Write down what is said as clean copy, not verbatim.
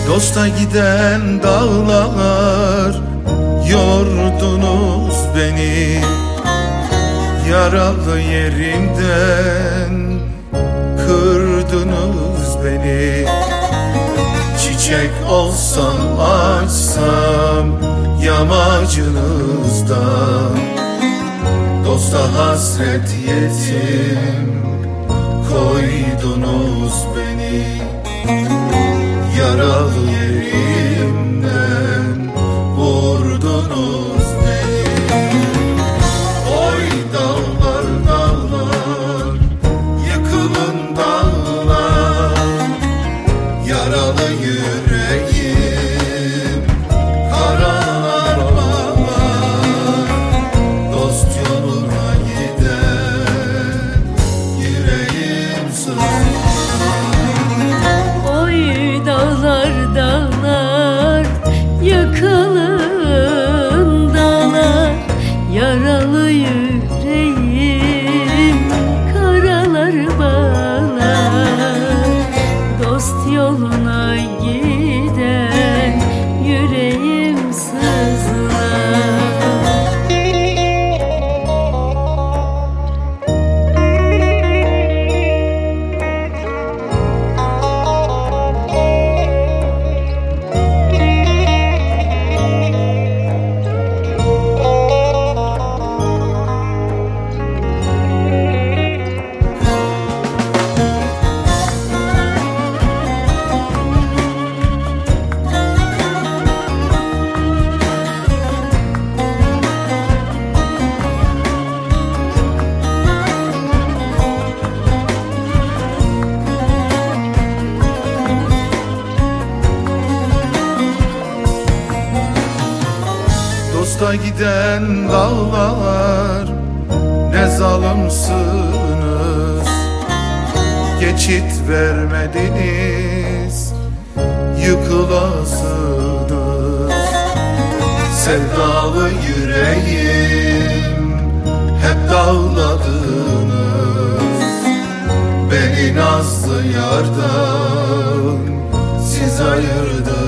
Dosta giden dağlar yordunuz beni, yaralı yerimden kırdınız beni. Çiçek olsam açsam yamacınızda, dosta hasret yetim koydunuz beni. Yaralı yerimden vurdunuz beni. Oy dağlar dağlar, yıkılın dağlar, yaralı yüreğim karalar bağlar. Dost yoluna giden yüreğim sızlar. Dağlar dağlar, yıkılın dağlar, yaralı yüreğim karalar bağlar. Dost yoluna giden yüreğim sızlar. Dosta giden dağlar ne zalimsiniz, geçit vermediniz, yıkılasınız. Sevdalı yüreğim hep dağladınız, beni nazlı yardan siz ayırdınız.